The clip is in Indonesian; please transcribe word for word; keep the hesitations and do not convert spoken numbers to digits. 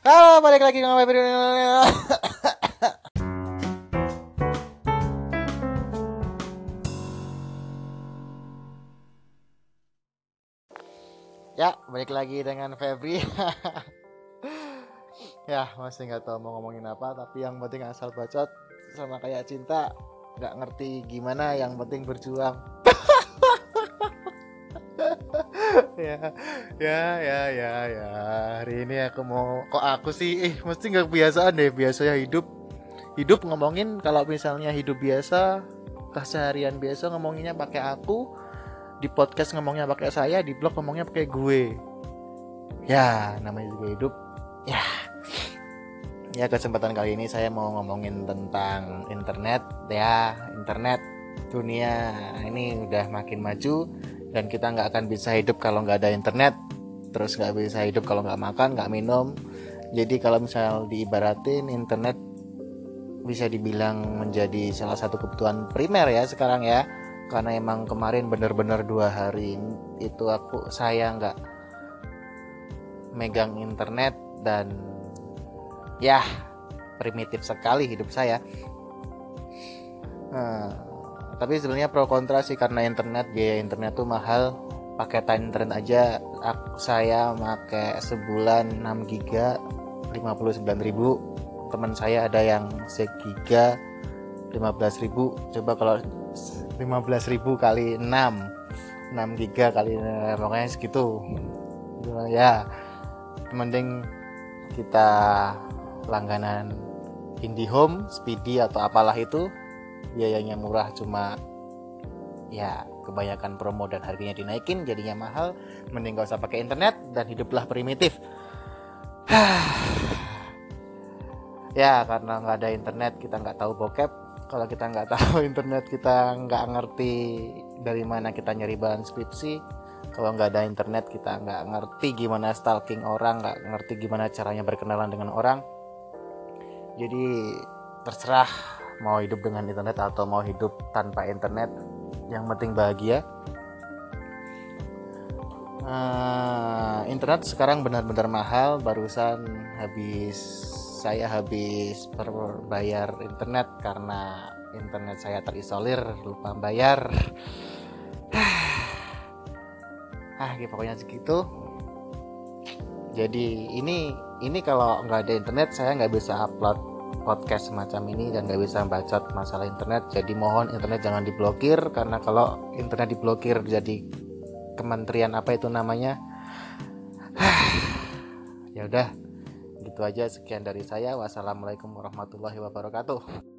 Halo, balik lagi dengan video. Ya, balik lagi dengan Febri. Ya, masih nggak tahu mau ngomongin apa, tapi yang penting asal bacot sama kayak cinta. Nggak ngerti gimana, yang penting berjuang. Ya, ya, ya, ya, ya. Hari ini aku mau, kok aku sih, eh, mesti nggak kebiasaan deh. Biasanya hidup, hidup ngomongin kalau misalnya hidup biasa, keseharian biasa ngomonginnya pakai aku, di podcast ngomongnya pakai saya, di blog ngomongnya pakai gue. Ya, namanya juga hidup. Ya, ya kesempatan kali ini saya mau ngomongin tentang internet. Ya, internet dunia ini udah makin maju dan kita nggak akan bisa hidup kalau nggak ada internet. Terus nggak bisa hidup kalau nggak makan, nggak minum. Jadi kalau misal diibaratin, internet bisa dibilang menjadi salah satu kebutuhan primer ya sekarang ya. Karena emang kemarin bener-bener dua hari itu aku saya nggak megang internet dan ya primitif sekali hidup saya. Nah, tapi sebenarnya pro kontra sih, karena internet, biaya internet tuh mahal. Paketan internet aja saya pakai sebulan enam giga lima puluh sembilan ribu. Teman saya ada yang segiga lima belas ribu. Coba kalau lima belas ribu kali enam, enam giga kali pokoknya segitu. Ya, mending kita langganan IndiHome, Speedy atau apalah itu, biayanya murah, cuma ya kebanyakan promo dan harganya dinaikin jadinya mahal. Mending gak usah pakai internet dan hiduplah primitif. Ya, karena nggak ada internet kita nggak tahu bokep. Kalau kita nggak tahu internet, kita nggak ngerti dari mana kita nyari bahan skripsi. Kalau nggak ada internet, kita nggak ngerti gimana stalking orang, nggak ngerti gimana caranya berkenalan dengan orang. Jadi terserah mau hidup dengan internet atau mau hidup tanpa internet, yang penting bahagia. Uh, internet sekarang benar-benar mahal. Barusan habis saya habis berbayar internet karena internet saya terisolir, lupa bayar. Ah, ya pokoknya segitu. Jadi ini ini kalau nggak ada internet saya nggak bisa upload podcast semacam ini dan nggak bisa bacot masalah internet. Jadi mohon internet jangan diblokir, karena kalau internet diblokir jadi kementerian apa itu namanya. Ya udah, gitu aja, sekian dari saya. Wassalamualaikum warahmatullahi wabarakatuh.